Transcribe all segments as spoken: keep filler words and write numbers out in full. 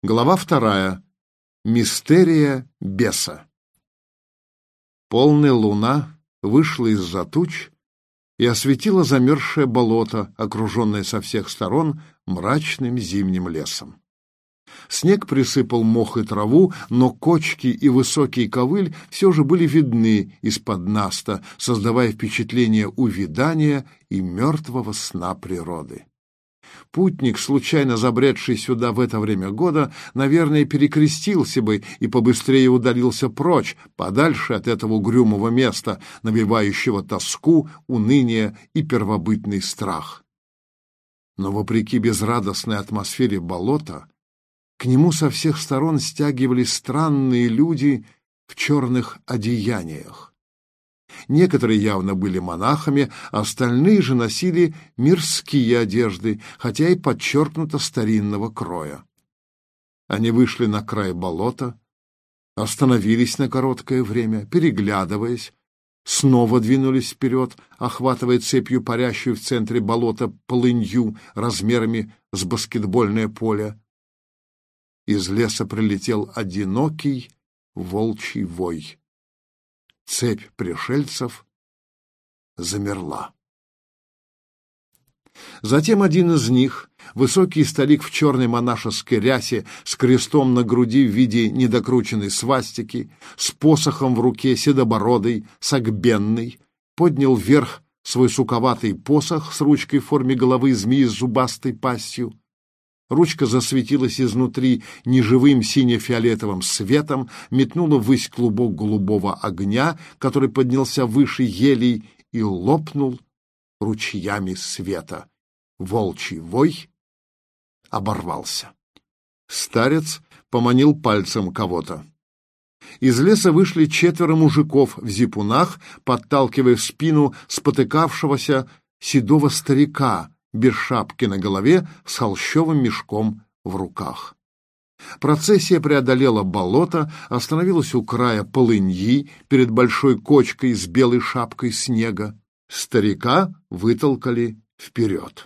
Глава вторая. Мистерия беса. Полная луна вышла из-за туч и осветила замерзшее болото, окруженное со всех сторон мрачным зимним лесом. Снег присыпал мох и траву, но кочки и высокий ковыль все же были видны из-под наста, создавая впечатление увядания и мертвого сна природы. Путник, случайно забредший сюда в это время года, наверное, перекрестился бы и побыстрее удалился прочь, подальше от этого угрюмого места, навевающего тоску, уныние и первобытный страх. Но вопреки безрадостной атмосфере болота, к нему со всех сторон стягивались странные люди в черных одеяниях. Некоторые явно были монахами, остальные же носили мирские одежды, хотя и подчеркнуто старинного кроя. Они вышли на край болота, остановились на короткое время, переглядываясь, снова двинулись вперед, охватывая цепью парящую в центре болота полынью размерами с баскетбольное поле. Из леса прилетел одинокий волчий вой. Цепь пришельцев замерла. Затем один из них, высокий старик в черной монашеской рясе, с крестом на груди в виде недокрученной свастики, с посохом в руке, седобородый, согбенный, поднял вверх свой суковатый посох с ручкой в форме головы змеи с зубастой пастью. Ручка засветилась изнутри неживым сине-фиолетовым светом, метнула ввысь клубок голубого огня, который поднялся выше елей и лопнул ручьями света. Волчий вой оборвался. Старец поманил пальцем кого-то. Из леса вышли четверо мужиков в зипунах, подталкивая в спину спотыкавшегося седого старика, без шапки на голове, с холщовым мешком в руках. Процессия преодолела болото, остановилась у края полыньи перед большой кочкой с белой шапкой снега. Старика вытолкали вперед.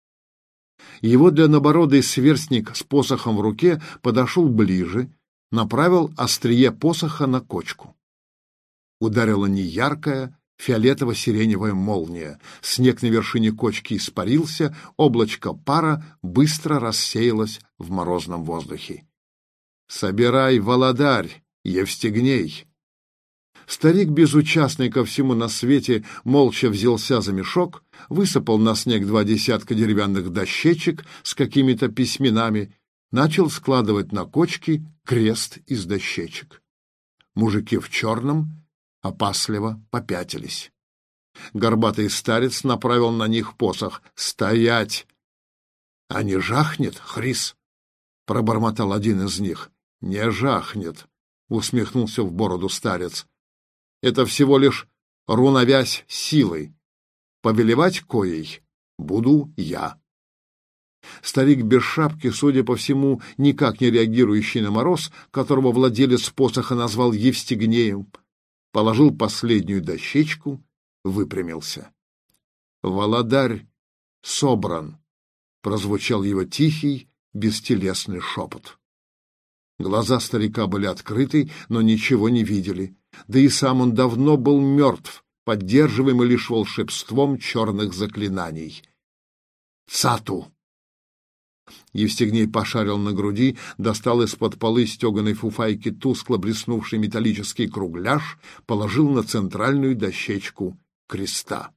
Его длиннобородый сверстник с посохом в руке подошел ближе, направил острие посоха на кочку. Ударила неяркая, фиолетово-сиреневая молния. Снег на вершине кочки испарился, облачко пара быстро рассеялось в морозном воздухе. «Собирай, володарь, Евстигней!» Старик, безучастный ко всему на свете, молча взялся за мешок, высыпал на снег два десятка деревянных дощечек с какими-то письменами, начал складывать на кочки крест из дощечек. Мужики в черном опасливо попятились. Горбатый старец направил на них посох. «Стоять!» «А не жахнет, Хрис?» — пробормотал один из них. «Не жахнет», — усмехнулся в бороду старец. «Это всего лишь руновязь силой. Повелевать коей буду я». Старик без шапки, судя по всему, никак не реагирующий на мороз, которого владелец посоха назвал Евстигнеем, положил последнюю дощечку, выпрямился. «Володарь собран», — прозвучал его тихий, бестелесный шепот. Глаза старика были открыты, но ничего не видели, да и сам он давно был мертв, поддерживаемый лишь волшебством черных заклинаний. «Цату!» Евстигней пошарил на груди, достал из-под полы стеганой фуфайки тускло блеснувший металлический кругляш, положил на центральную дощечку креста.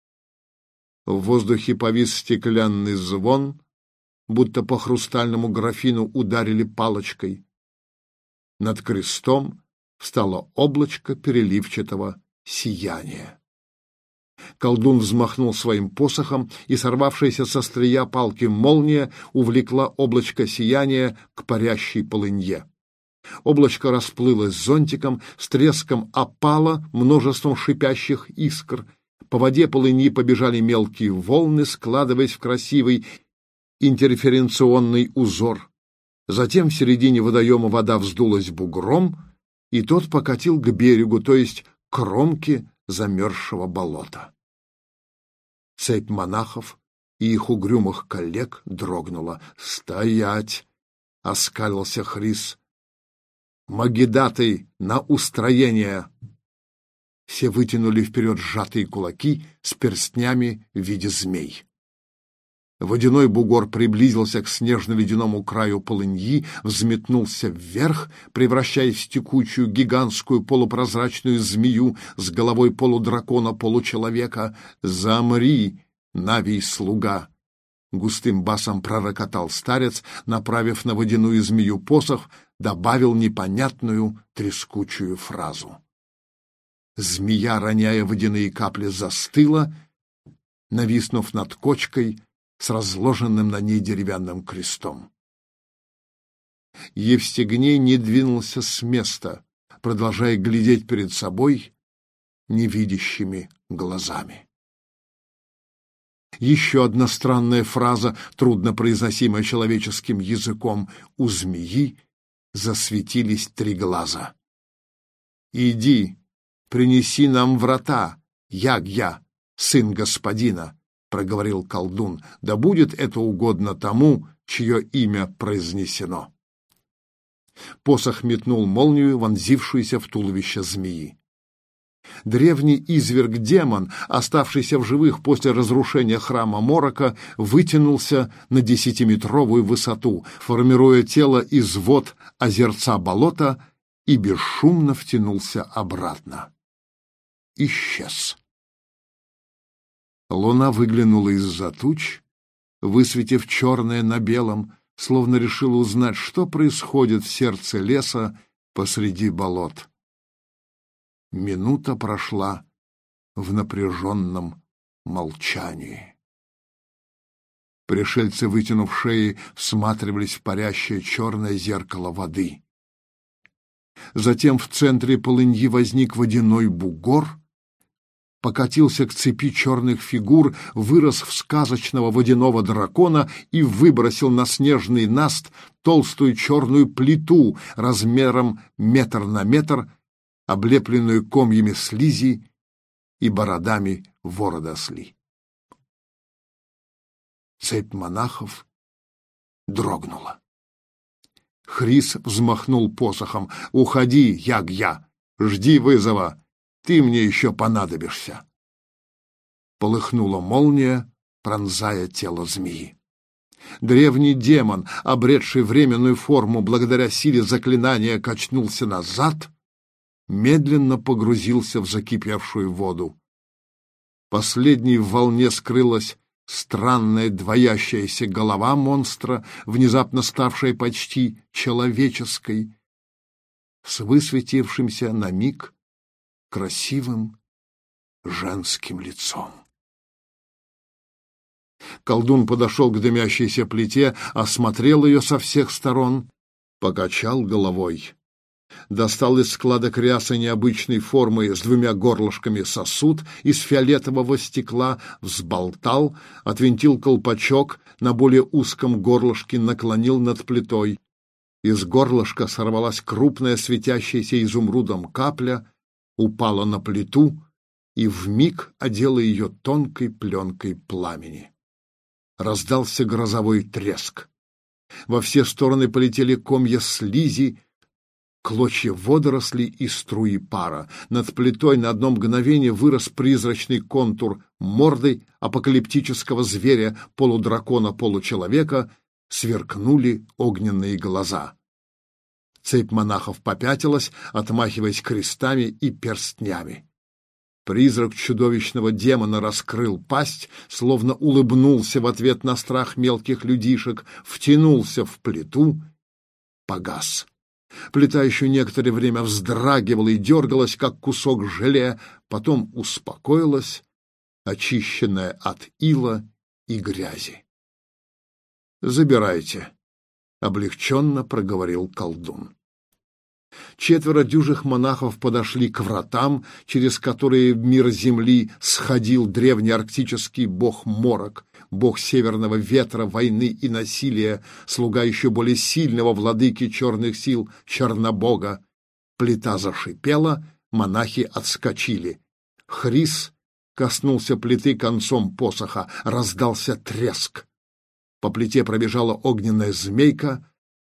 В воздухе повис стеклянный звон, будто по хрустальному графину ударили палочкой. Над крестом встало облачко переливчатого сияния. Колдун взмахнул своим посохом, и сорвавшаяся со острия палки молния увлекла облачко сияния к парящей полынье. Облачко расплылось зонтиком, с треском опало множеством шипящих искр. По воде полыньи побежали мелкие волны, складываясь в красивый интерференционный узор. Затем в середине водоема вода вздулась бугром, и тот покатил к берегу, то есть к кромке замерзшего болота. Цепь монахов и их угрюмых коллег дрогнула. «Стоять!» оскалился Хрис. «Магидаты на устроение!» Все вытянули вперед сжатые кулаки с перстнями в виде змей. Водяной бугор приблизился к снежно-ледяному краю полыньи, взметнулся вверх, превращаясь в текучую гигантскую полупрозрачную змею с головой полудракона-получеловека. «Замри, Навий-слуга!» — густым басом пророкотал старец, направив на водяную змею посох, добавил непонятную трескучую фразу. Змея, роняя водяные капли, застыла, нависнув над кочкой с разложенным на ней деревянным крестом. Евстигней не двинулся с места, продолжая глядеть перед собой невидящими глазами. Еще одна странная фраза, трудно произносимая человеческим языком. У змеи засветились три глаза. «Иди, принеси нам врата, Ягья, сын господина», — проговорил колдун, — «да будет это угодно тому, чье имя произнесено». Посох метнул молнию, вонзившуюся в туловище змеи. Древний изверг-демон, оставшийся в живых после разрушения храма Морока, вытянулся на десятиметровую высоту, формируя тело из вод озерца болота, и бесшумно втянулся обратно. Исчез. Луна выглянула из-за туч, высветив черное на белом, словно решила узнать, что происходит в сердце леса посреди болот. Минута прошла в напряженном молчании. Пришельцы, вытянув шеи, всматривались в парящее черное зеркало воды. Затем в центре полыньи возник водяной бугор, покатился к цепи черных фигур, вырос в сказочного водяного дракона и выбросил на снежный наст толстую черную плиту размером метр на метр, облепленную комьями слизи и бородами вородослей. Цепь монахов дрогнула. Хрис взмахнул посохом. «Уходи, Ягья! Жди вызова! Ты мне еще понадобишься!» Полыхнула молния, пронзая тело змеи. Древний демон, обретший временную форму благодаря силе заклинания, качнулся назад, медленно погрузился в закипевшую воду. Последней в волне скрылась странная двоящаяся голова монстра, внезапно ставшая почти человеческой, с высветившимся на миг красивым женским лицом. Колдун подошел к дымящейся плите, осмотрел ее со всех сторон, покачал головой. Достал из складок рясы необычной формы с двумя горлышками сосуд из фиолетового стекла, взболтал, отвинтил колпачок, на более узком горлышке наклонил над плитой. Из горлышка сорвалась крупная светящаяся изумрудом капля, упала на плиту и вмиг одела ее тонкой пленкой пламени. Раздался грозовой треск. Во все стороны полетели комья слизи, клочья водорослей и струи пара. Над плитой на одно мгновение вырос призрачный контур морды апокалиптического зверя, полудракона-получеловека, сверкнули огненные глаза. Цепь монахов попятилась, отмахиваясь крестами и перстнями. Призрак чудовищного демона раскрыл пасть, словно улыбнулся в ответ на страх мелких людишек, втянулся в плиту, погас. Плита еще некоторое время вздрагивала и дергалась, как кусок желе, потом успокоилась, очищенная от ила и грязи. «Забирайте», — облегченно проговорил колдун. Четверо дюжих монахов подошли к вратам, через которые в мир земли сходил древний арктический бог Морок, бог северного ветра, войны и насилия, слуга еще более сильного владыки черных сил Чернобога. Плита зашипела, монахи отскочили. Хрис коснулся плиты концом посоха, раздался треск. По плите пробежала огненная змейка,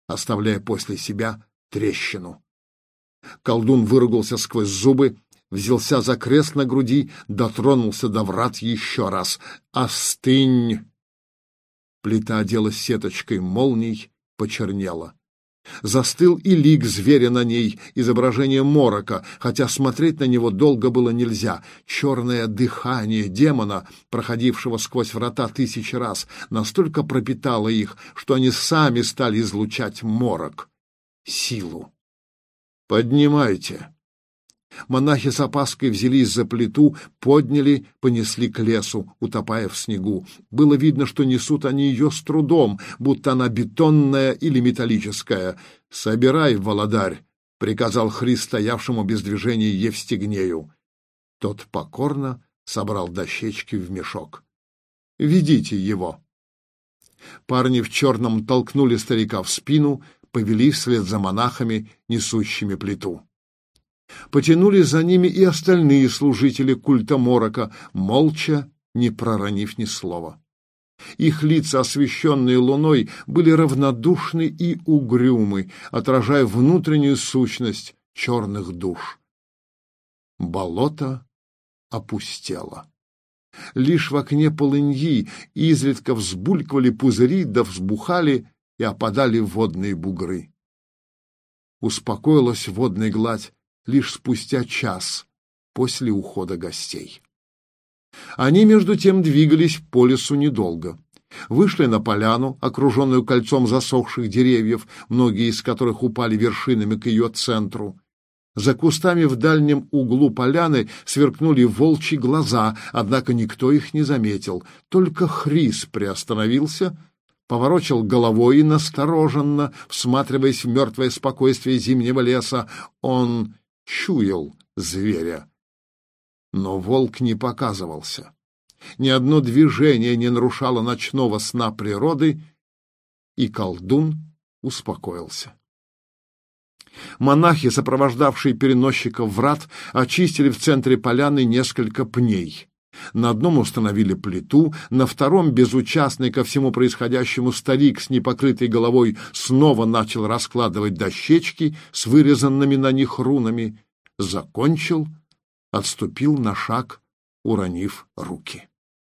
оставляя после себя трещину. Колдун выругался сквозь зубы, взялся за крест на груди, дотронулся до врат еще раз. «Остынь!» Плита оделась сеточкой молний, почернела. Застыл и лик зверя на ней, изображение морока, хотя смотреть на него долго было нельзя. Черное дыхание демона, проходившего сквозь врата тысячи раз, настолько пропитало их, что они сами стали излучать морок, силу. «Поднимайте!» Монахи с опаской взялись за плиту, подняли, понесли к лесу, утопая в снегу. Было видно, что несут они ее с трудом, будто она бетонная или металлическая. «Собирай, володарь!» — приказал Христ стоявшему без движения Евстигнею. Тот покорно собрал дощечки в мешок. «Ведите его!» Парни в черном толкнули старика в спину, повели вслед за монахами, несущими плиту. Потянули за ними и остальные служители культа морока, молча, не проронив ни слова. Их лица, освещенные луной, были равнодушны и угрюмы, отражая внутреннюю сущность черных душ. Болото опустело. Лишь в окне полыньи изредка взбулькивали пузыри, да взбухали и опадали водные бугры. Успокоилась водная гладь лишь спустя час после ухода гостей. Они, между тем, двигались по лесу недолго. Вышли на поляну, окруженную кольцом засохших деревьев, многие из которых упали вершинами к ее центру. За кустами в дальнем углу поляны сверкнули волчьи глаза, однако никто их не заметил. Только Хрис приостановился, поворочил головой и настороженно, всматриваясь в мертвое спокойствие зимнего леса. Он чуял зверя. Но волк не показывался. Ни одно движение не нарушало ночного сна природы, и колдун успокоился. Монахи, сопровождавшие переносчиков врат, очистили в центре поляны несколько пней. На одном установили плиту, на втором безучастный ко всему происходящему старик с непокрытой головой снова начал раскладывать дощечки с вырезанными на них рунами. Закончил, отступил на шаг, уронив руки.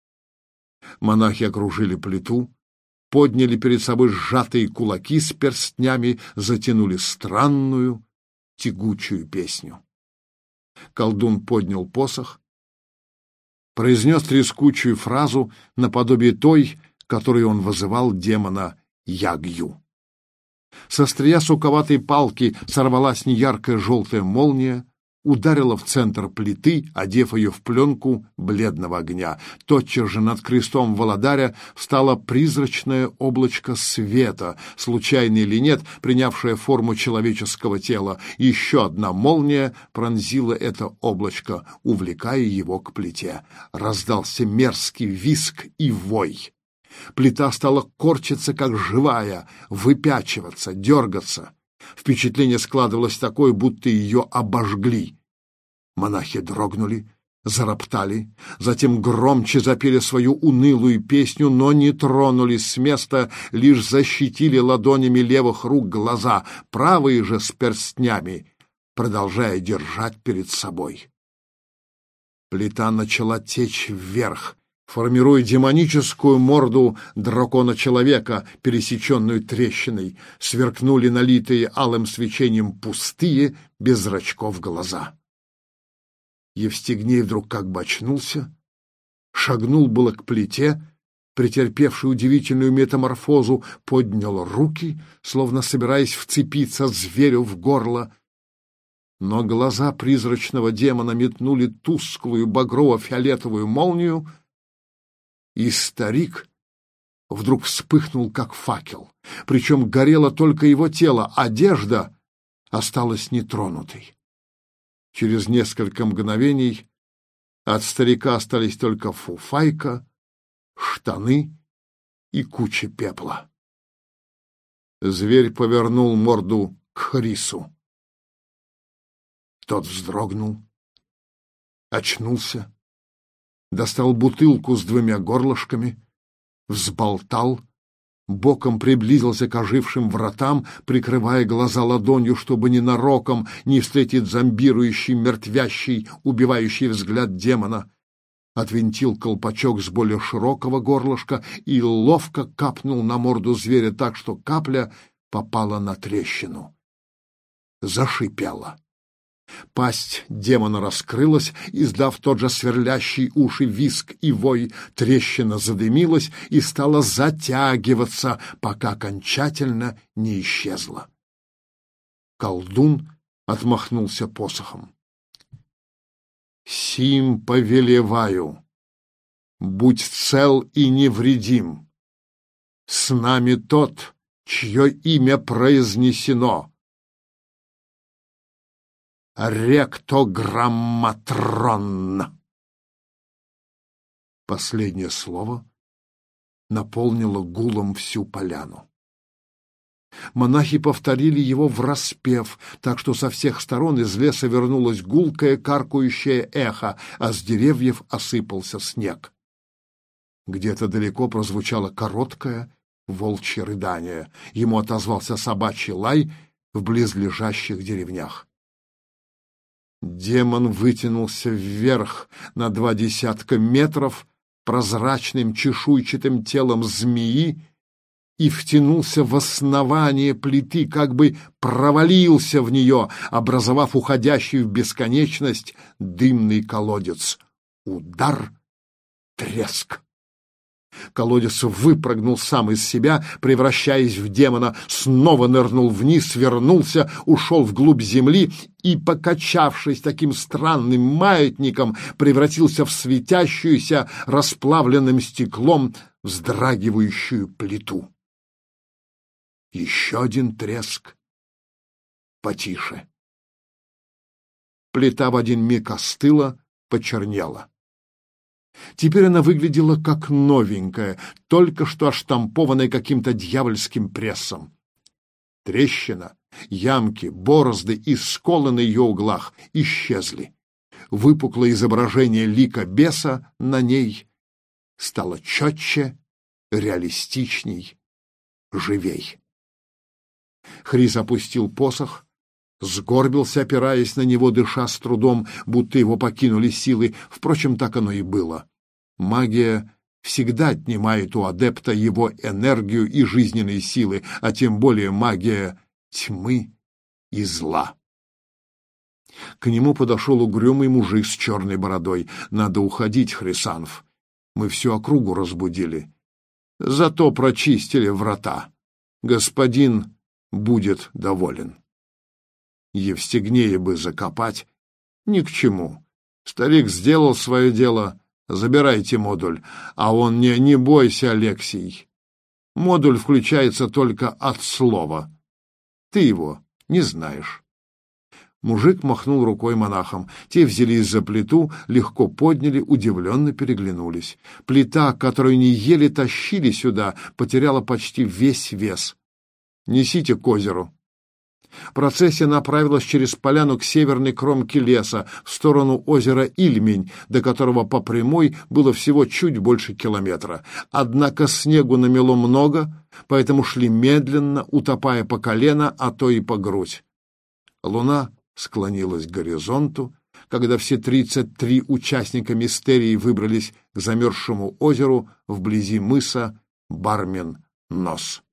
Монахи окружили плиту, подняли перед собой сжатые кулаки с перстнями, затянули странную, тягучую песню. Колдун поднял посох, произнес трескучую фразу наподобие той, которой он вызывал демона Ягью. Со острия суковатой палки сорвалась неяркая желтая молния, ударила в центр плиты, одев ее в пленку бледного огня. Тотчас же над крестом володаря встало призрачное облачко света, случайно или нет, принявшее форму человеческого тела. Еще одна молния пронзила это облачко, увлекая его к плите. Раздался мерзкий визг и вой. Плита стала корчиться, как живая, выпячиваться, дергаться. Впечатление складывалось такое, будто ее обожгли. Монахи дрогнули, зароптали, затем громче запели свою унылую песню, но не тронулись с места, лишь защитили ладонями левых рук глаза, правые же с перстнями, продолжая держать перед собой. Плита начала течь вверх, формируя демоническую морду дракона-человека, пересеченную трещиной. Сверкнули налитые алым свечением пустые, без зрачков глаза. Евстигней вдруг как бы очнулся, шагнул было к плите, претерпевший удивительную метаморфозу, поднял руки, словно собираясь вцепиться зверю в горло. Но глаза призрачного демона метнули тусклую багрово-фиолетовую молнию, и старик вдруг вспыхнул, как факел. Причем горело только его тело, одежда осталась нетронутой. Через несколько мгновений от старика остались только фуфайка, штаны и куча пепла. Зверь повернул морду к Хрису. Тот вздрогнул, очнулся, достал бутылку с двумя горлышками, взболтал, боком приблизился к ожившим вратам, прикрывая глаза ладонью, чтобы ненароком не встретить зомбирующий, мертвящий, убивающий взгляд демона. Отвинтил колпачок с более широкого горлышка и ловко капнул на морду зверя так, что капля попала на трещину. Зашипела. Пасть демона раскрылась, издав тот же сверлящий уши визг и вой. Трещина задымилась и стала затягиваться, пока окончательно не исчезла. Колдун отмахнулся посохом. «Сим повелеваю, будь цел и невредим. С нами тот, чье имя произнесено. Ректограмматрон». Последнее слово наполнило гулом всю поляну. Монахи повторили его враспев, так что со всех сторон из леса вернулось гулкое каркающее эхо, а с деревьев осыпался снег. Где-то далеко прозвучало короткое волчье рыдание. Ему отозвался собачий лай в близлежащих деревнях. Демон вытянулся вверх на два десятка метров прозрачным чешуйчатым телом змеи и втянулся в основание плиты, как бы провалился в нее, образовав уходящий в бесконечность дымный колодец. Удар, треск. Колодец выпрыгнул сам из себя, превращаясь в демона, снова нырнул вниз, вернулся, ушел вглубь земли и, покачавшись таким странным маятником, превратился в светящуюся расплавленным стеклом вздрагивающую плиту. Еще один треск. Потише. Плита в один миг остыла, почернела. Теперь она выглядела как новенькая, только что оштампованная каким-то дьявольским прессом. Трещина, ямки, борозды и сколы на ее углах исчезли. Выпуклое изображение лика беса на ней стало четче, реалистичней, живей. Хрис опустил посох, сгорбился, опираясь на него, дыша с трудом, будто его покинули силы. Впрочем, так оно и было. Магия всегда отнимает у адепта его энергию и жизненные силы, а тем более магия тьмы и зла. К нему подошел угрюмый мужик с черной бородой. «Надо уходить, Хрисанф. Мы всю округу разбудили. Зато прочистили врата. Господин будет доволен. Евстигнея бы закопать ни к чему. Старик сделал свое дело, забирайте модуль. А он не, не бойся, Алексий. Модуль включается только от слова. Ты его не знаешь». Мужик махнул рукой монахам. Те взялись за плиту, легко подняли, удивленно переглянулись. Плита, которую они еле тащили сюда, потеряла почти весь вес. «Несите к озеру». Процессия направилась через поляну к северной кромке леса, в сторону озера Ильмень, до которого по прямой было всего чуть больше километра. Однако снегу намело много, поэтому шли медленно, утопая по колено, а то и по грудь. Луна склонилась к горизонту, когда все тридцать три участника мистерии выбрались к замерзшему озеру вблизи мыса Бармен-Нос.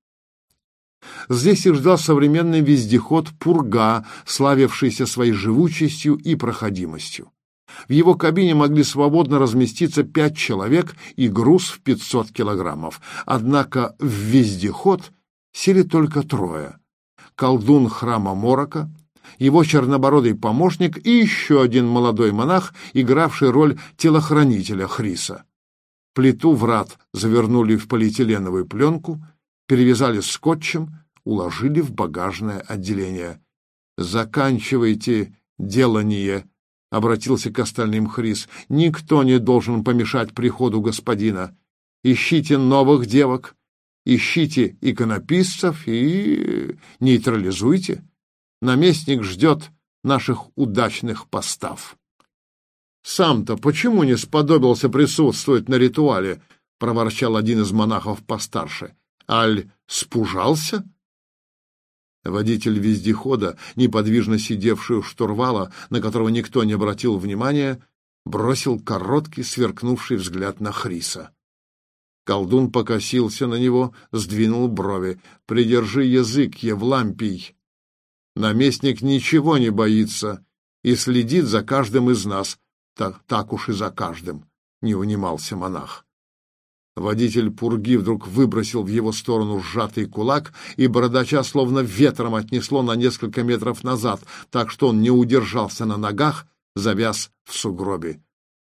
Здесь их ждал современный вездеход «Пурга», славившийся своей живучестью и проходимостью. В его кабине могли свободно разместиться пять человек и груз в пятьсот килограммов. Однако в вездеход сели только трое. Колдун храма Морока, его чернобородый помощник и еще один молодой монах, игравший роль телохранителя Хриса. Плиту врат завернули в полиэтиленовую пленку, перевязали скотчем, уложили в багажное отделение. «Заканчивайте делание», — обратился к остальным Хрис. «Никто не должен помешать приходу господина. Ищите новых девок, ищите иконописцев и нейтрализуйте. Наместник ждет наших удачных постав». «Сам-то почему не сподобился присутствовать на ритуале?» — проворчал один из монахов постарше. Аль спужался? Водитель вездехода, неподвижно сидевший у штурвала, на которого никто не обратил внимания, бросил короткий, сверкнувший взгляд на Хриса. Колдун покосился на него, сдвинул брови. «Придержи язык, Евлампий! Наместник ничего не боится и следит за каждым из нас. Так, так уж и за каждым», — не унимался монах. Водитель пурги вдруг выбросил в его сторону сжатый кулак, и бородача словно ветром отнесло на несколько метров назад, так что он не удержался на ногах, завяз в сугробе.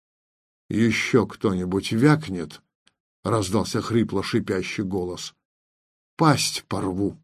«Еще кто-нибудь вякнет?» — раздался хрипло-шипящий голос. «Пасть порву!»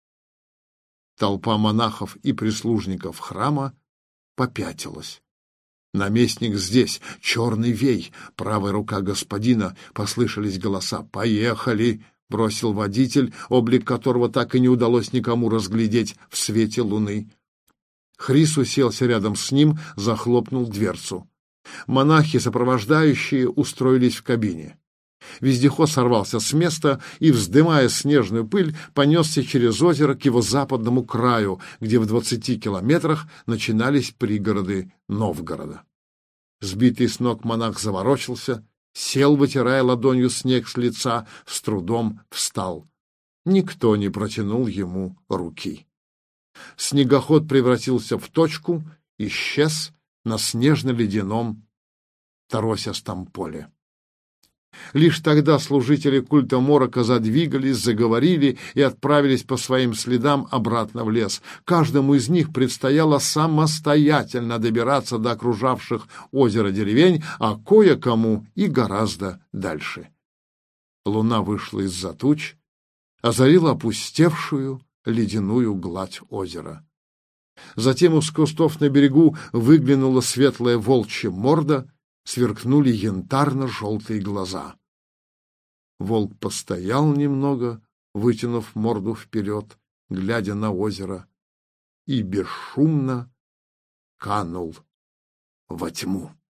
Толпа монахов и прислужников храма попятилась. «Наместник здесь! Черный вей! Правая рука господина!» — послышались голоса. «Поехали!» — бросил водитель, облик которого так и не удалось никому разглядеть в свете луны. Хрис уселся рядом с ним, захлопнул дверцу. Монахи, сопровождающие, устроились в кабине. Вездеход сорвался с места и, вздымая снежную пыль, понесся через озеро к его западному краю, где в двадцати километрах начинались пригороды Новгорода. Сбитый с ног монах заворочился, сел, вытирая ладонью снег с лица, с трудом встал. Никто не протянул ему руки. Снегоход превратился в точку, исчез на снежно-ледяном торосястом поле. Лишь тогда служители культа Морока задвигались, заговорили и отправились по своим следам обратно в лес. Каждому из них предстояло самостоятельно добираться до окружавших озеро деревень, а кое-кому и гораздо дальше. Луна вышла из-за туч, озарила опустевшую ледяную гладь озера. Затем из кустов на берегу выглянула светлая волчья морда, сверкнули янтарно-желтые глаза. Волк постоял немного, вытянув морду вперед, глядя на озеро, и бесшумно канул во тьму.